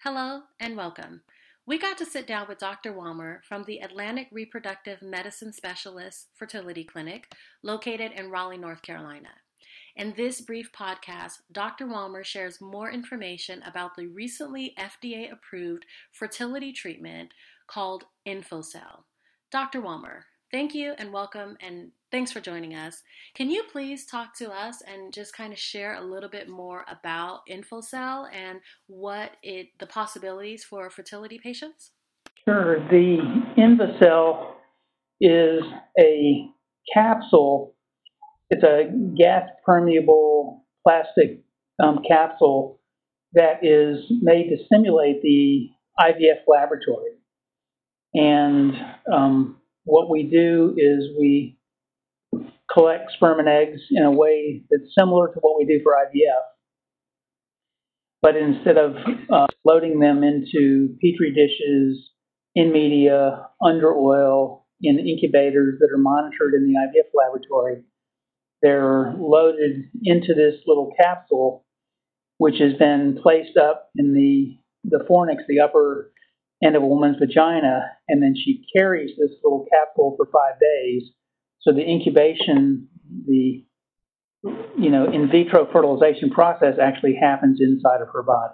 Hello and welcome. We got to sit down with Dr. Walmer from the Atlantic Reproductive Medicine Specialist Fertility Clinic located in Raleigh, North Carolina. In this brief podcast, Dr. Walmer shares more information about the recently FDA approved fertility treatment called InfoCell. Dr. Walmer, thank you and welcome, and thanks for joining us. Can you please talk to us and just kind of share a little bit more about InfoCell and the possibilities for fertility patients? Sure. The InvoCell is a capsule. It's a gas permeable plastic capsule that is made to simulate the IVF laboratory. And what we do is we collect sperm and eggs in a way that's similar to what we do for IVF. But instead of loading them into petri dishes, in media, under oil, in incubators that are monitored in the IVF laboratory, they're loaded into this little capsule, which has been placed up in the fornix, the upper end of a woman's vagina, and then she carries this little capsule for 5 days. So the incubation, the in vitro fertilization process actually happens inside of her body.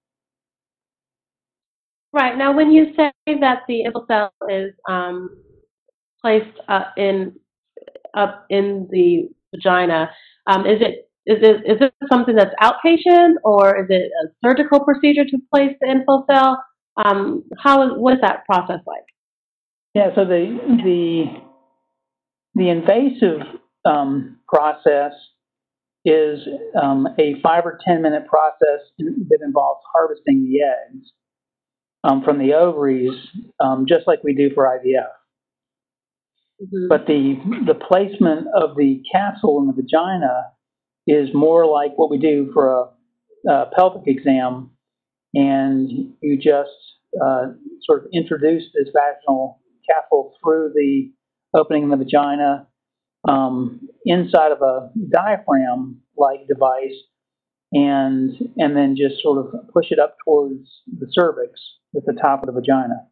Right. Now, when you say that the InfoCell is placed up in the vagina, is it something that's outpatient, or is it a surgical procedure to place the InfoCell? What is that process like? Yeah. So the invasive process is a 5 or 10 minute process that involves harvesting the eggs from the ovaries, just like we do for IVF. Mm-hmm. But the placement of the capsule in the vagina is more like what we do for a pelvic exam, and you just sort of introduce this vaginal capsule through the opening in the vagina inside of a diaphragm-like device, and then just sort of push it up towards the cervix at the top of the vagina.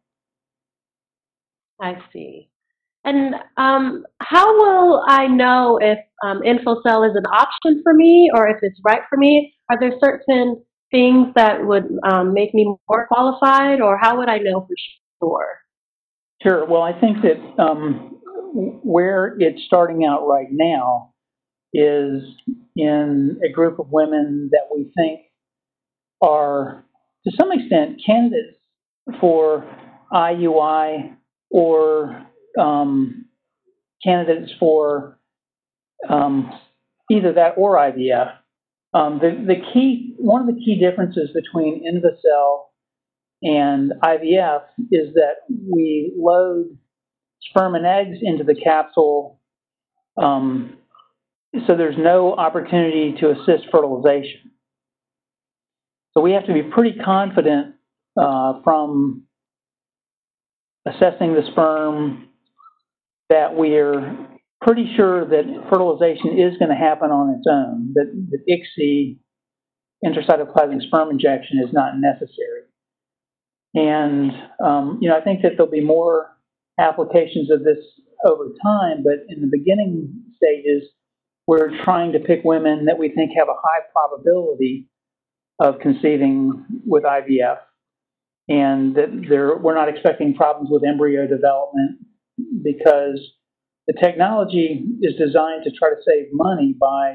I see. And how will I know if InfoCell is an option for me or if it's right for me? Are there certain things that would make me more qualified, or how would I know for sure? Sure. Well, I think that where it's starting out right now is in a group of women that we think are, to some extent, candidates for IUI or candidates for either that or IVF. One of the key differences between InvoCell and IVF is that we load sperm and eggs into the capsule, so there's no opportunity to assist fertilization. So we have to be pretty confident from assessing the sperm that we're pretty sure that fertilization is going to happen on its own, that ICSI, intracytoplasmic sperm injection, is not necessary. And, I think that there'll be more applications of this over time, but in the beginning stages, we're trying to pick women that we think have a high probability of conceiving with IVF, and that we're not expecting problems with embryo development, because the technology is designed to try to save money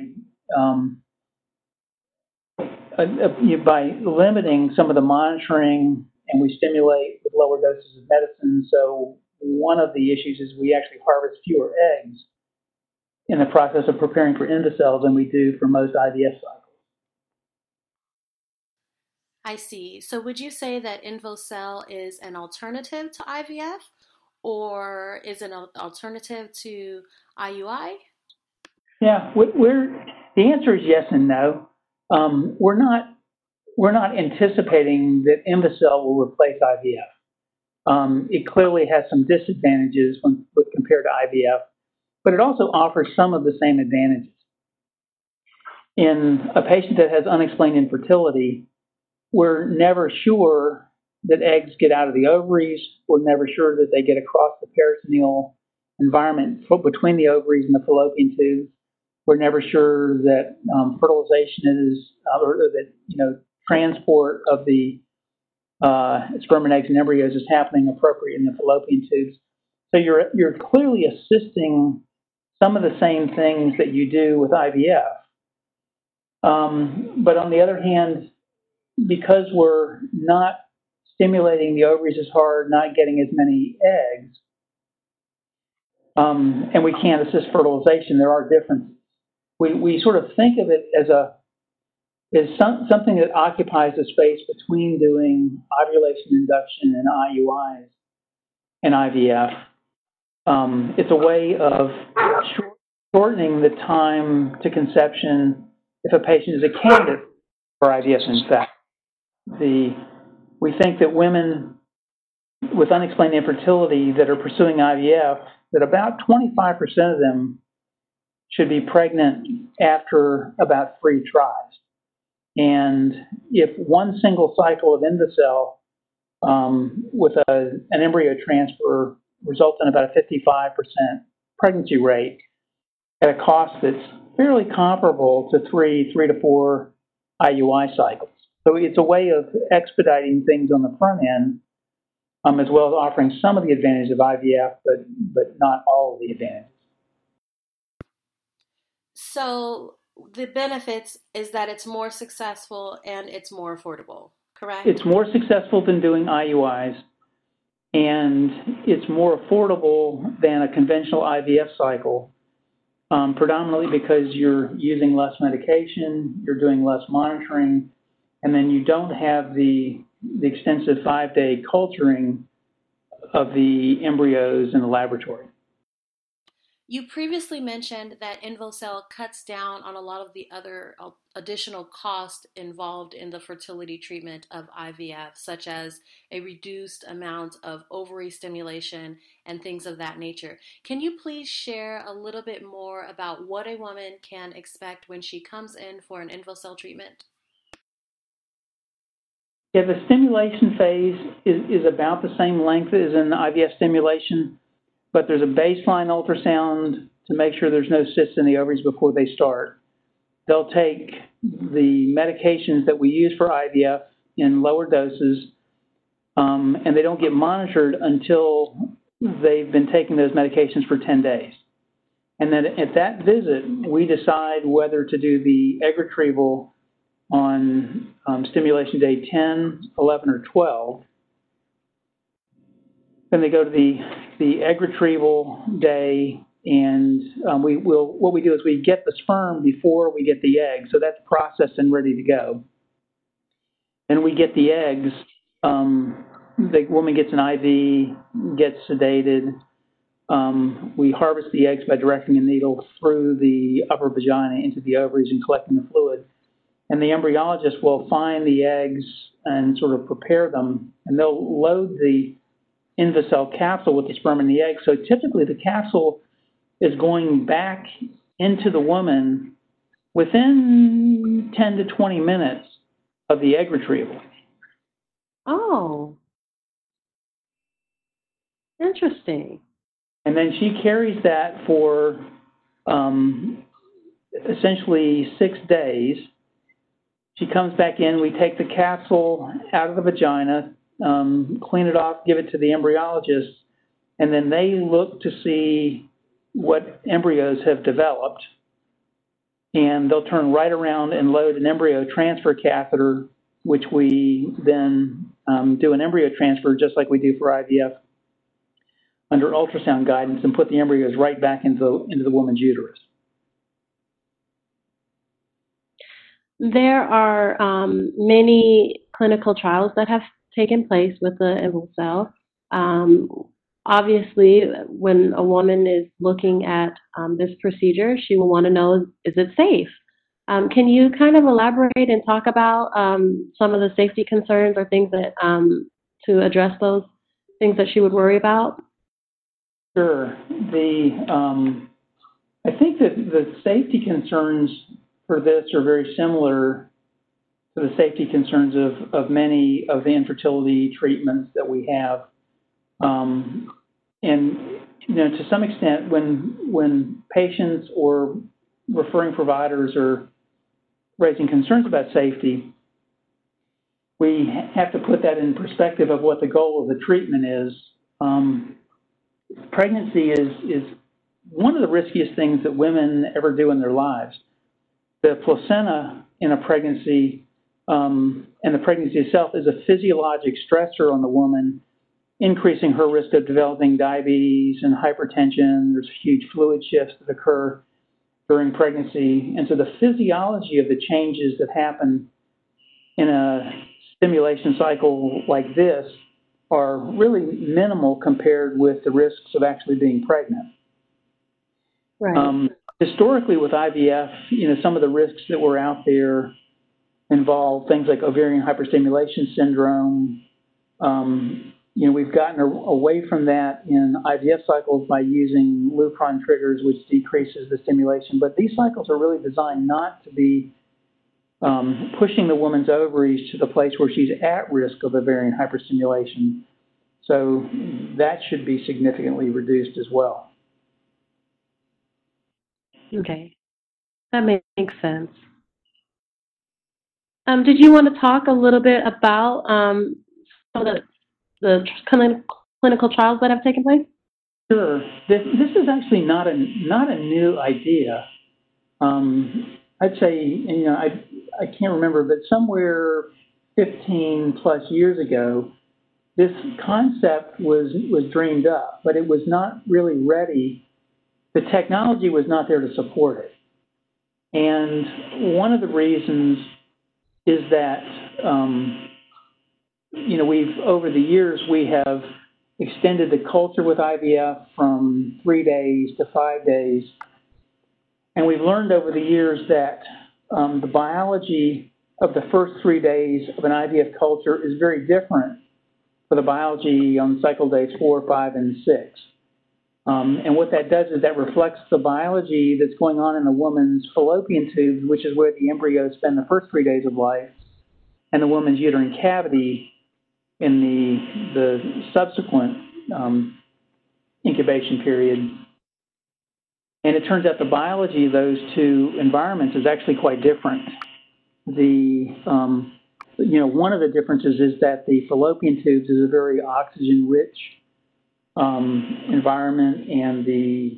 by limiting some of the monitoring, and we stimulate with lower doses of medicine. So one of the issues is we actually harvest fewer eggs in the process of preparing for InvoCell than we do for most IVF cycles. I see. So would you say that InvoCell is an alternative to IVF, or is it an alternative to IUI? Yeah, the answer is yes and no. We're not anticipating that InvoCell will replace IVF. It clearly has some disadvantages when compared to IVF, but it also offers some of the same advantages. In a patient that has unexplained infertility, we're never sure that eggs get out of the ovaries. We're never sure that they get across the peritoneal environment between the ovaries and the fallopian tubes. We're never sure that fertilization is, or that, transport of the sperm and eggs and embryos is happening appropriately in the fallopian tubes. So you're clearly assisting some of the same things that you do with IVF. But on the other hand, because we're not stimulating the ovaries as hard, not getting as many eggs, and we can't assist fertilization, there are differences. We sort of think of it as something that occupies the space between doing ovulation induction and IUIs and IVF. It's a way of shortening the time to conception if a patient is a candidate for IVF. In fact, we think that women with unexplained infertility that are pursuing IVF, that about 25% of them should be pregnant after about 3 tries. And if one single cycle of INVOcell with an embryo transfer results in about a 55% pregnancy rate at a cost that's fairly comparable to 3 to 4 IUI cycles. So it's a way of expediting things on the front end, as well as offering some of the advantages of IVF, but not all of the advantages. So the benefits is that it's more successful and it's more affordable, correct? It's more successful than doing IUIs, and it's more affordable than a conventional IVF cycle, predominantly because you're using less medication, you're doing less monitoring, and then you don't have the extensive 5-day culturing of the embryos in the laboratory. You previously mentioned that INVOcell cuts down on a lot of the other additional costs involved in the fertility treatment of IVF, such as a reduced amount of ovary stimulation and things of that nature. Can you please share a little bit more about what a woman can expect when she comes in for an INVOcell treatment? Yeah, the stimulation phase is about the same length as in the IVF stimulation, but there's a baseline ultrasound to make sure there's no cysts in the ovaries before they start. They'll take the medications that we use for IVF in lower doses, and they don't get monitored until they've been taking those medications for 10 days. And then at that visit, we decide whether to do the egg retrieval on stimulation day 10, 11, or 12. Then they go to the egg retrieval day, and what we do is we get the sperm before we get the egg, so that's processed and ready to go. Then we get the eggs. The woman gets an IV, gets sedated. We harvest the eggs by directing a needle through the upper vagina into the ovaries and collecting the fluid. And the embryologist will find the eggs and sort of prepare them, and they'll load the INVOcell capsule with the sperm and the egg. So typically the capsule is going back into the woman within 10 to 20 minutes of the egg retrieval. Oh, interesting. And then she carries that for essentially 6 days. She comes back in, we take the capsule out of the vagina, clean it off, give it to the embryologist, and then they look to see what embryos have developed. And they'll turn right around and load an embryo transfer catheter, which we then do an embryo transfer just like we do for IVF under ultrasound guidance, and put the embryos right back into the woman's uterus. There are many clinical trials that have taken place with the INVOcell. Obviously, when a woman is looking at this procedure, she will want to know, is it safe? Can you kind of elaborate and talk about some of the safety concerns or things that to address those things that she would worry about? Sure. I think that the safety concerns for this are very similar the safety concerns of many of the infertility treatments that we have. And to some extent, when patients or referring providers are raising concerns about safety, we have to put that in perspective of what the goal of the treatment is. Pregnancy is one of the riskiest things that women ever do in their lives. The placenta in a pregnancy and the pregnancy itself is a physiologic stressor on the woman, increasing her risk of developing diabetes and hypertension. There's huge fluid shifts that occur during pregnancy. And so the physiology of the changes that happen in a stimulation cycle like this are really minimal compared with the risks of actually being pregnant. Right. Historically with IVF, some of the risks that were out there involve things like ovarian hyperstimulation syndrome. We've gotten away from that in IVF cycles by using Lupron triggers, which decreases the stimulation. But these cycles are really designed not to be pushing the woman's ovaries to the place where she's at risk of ovarian hyperstimulation. So that should be significantly reduced as well. Okay, that makes sense. Did you want to talk a little bit about some of the clinical trials that have taken place? Sure. This is actually not a new idea. I'd say, I can't remember, but somewhere 15 plus years ago, this concept was dreamed up, but it was not really ready. The technology was not there to support it. And one of the reasons is that, over the years, we have extended the culture with IVF from 3 days to 5 days. And we've learned over the years that the biology of the first 3 days of an IVF culture is very different for the biology on cycle days 4, 5, and 6. And what that does is that reflects the biology that's going on in the woman's fallopian tubes, which is where the embryos spend the first 3 days of life, and the woman's uterine cavity in the subsequent incubation period. And it turns out the biology of those two environments is actually quite different. One of the differences is that the fallopian tubes is a very oxygen-rich environment, and the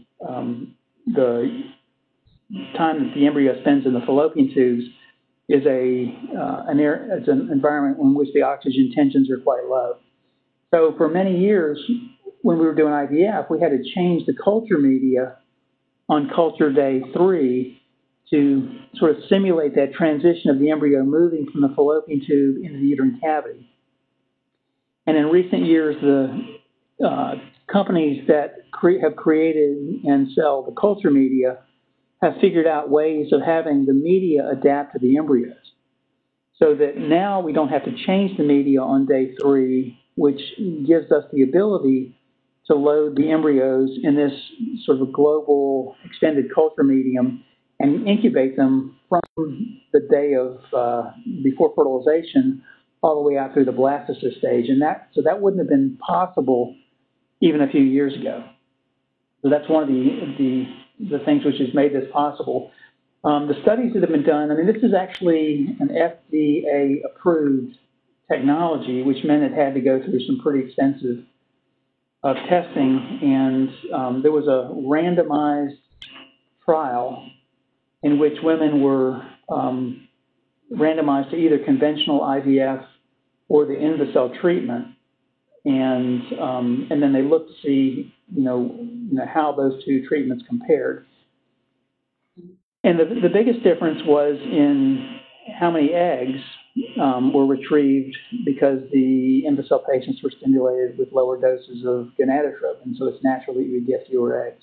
time that the embryo spends in the fallopian tubes is an environment in which the oxygen tensions are quite low. So for many years, when we were doing IVF, we had to change the culture media on culture day 3 to sort of simulate that transition of the embryo moving from the fallopian tube into the uterine cavity. And in recent years, the companies that have created and sell the culture media have figured out ways of having the media adapt to the embryos, so that now we don't have to change the media on day 3, which gives us the ability to load the embryos in this sort of global extended culture medium and incubate them from the day of before fertilization all the way out through the blastocyst stage. And so that wouldn't have been possible even a few years ago. So that's one of the things which has made this possible. The studies that have been done, this is actually an FDA-approved technology, which meant it had to go through some pretty extensive testing. And there was a randomized trial in which women were randomized to either conventional IVF or the INVOcell treatment. And then they looked to see, how those two treatments compared. And the biggest difference was in how many eggs were retrieved, because the INVOcell patients were stimulated with lower doses of gonadotropin, so it's natural that you would get fewer eggs.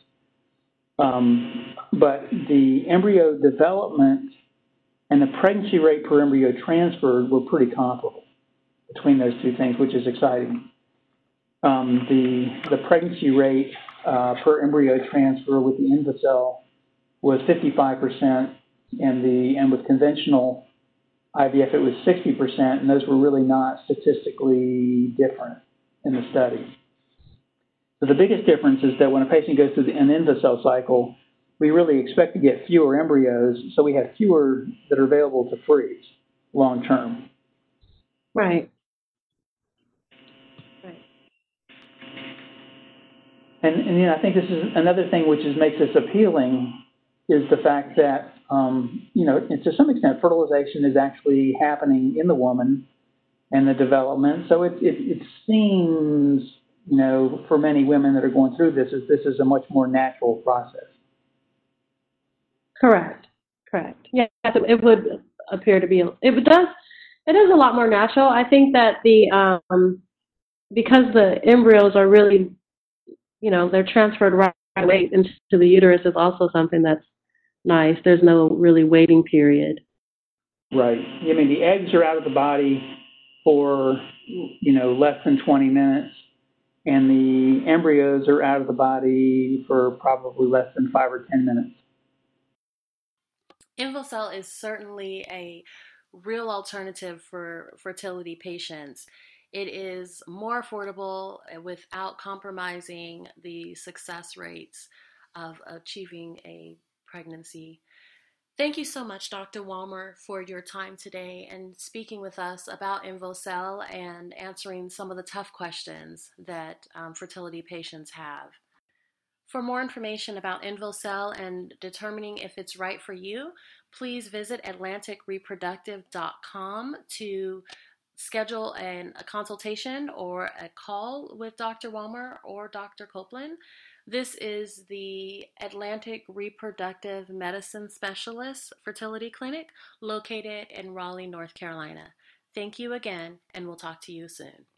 But the embryo development and the pregnancy rate per embryo transferred were pretty comparable between those two things, which is exciting. The pregnancy rate per embryo transfer with the INVOcell was 55%, and with conventional IVF, it was 60%, and those were really not statistically different in the study. So the biggest difference is that when a patient goes through an INVOcell cycle, we really expect to get fewer embryos, so we have fewer that are available to freeze long term. Right. And you know, I think this is another thing which makes this appealing is the fact that, you know, and to some extent, fertilization is actually happening in the woman and the development. So it seems, you know, for many women that are going through this is a much more natural process. Correct. Yeah, it would appear to be. It is a lot more natural. I think that because the embryos are really, you know, they're transferred right away into the uterus is also something that's nice. There's no really waiting period. Right. I mean, the eggs are out of the body for, you know, less than 20 minutes, and the embryos are out of the body for probably less than 5 or 10 minutes. INVOcell is certainly a real alternative for fertility patients. It is more affordable without compromising the success rates of achieving a pregnancy. Thank you so much, Dr. Walmer, for your time today and speaking with us about INVOcell and answering some of the tough questions that fertility patients have. For more information about INVOcell and determining if it's right for you, please visit atlanticreproductive.com to schedule a consultation or a call with Dr. Walmer or Dr. Copeland. This is the Atlantic Reproductive Medicine Specialist Fertility Clinic located in Raleigh, North Carolina. Thank you again, and we'll talk to you soon.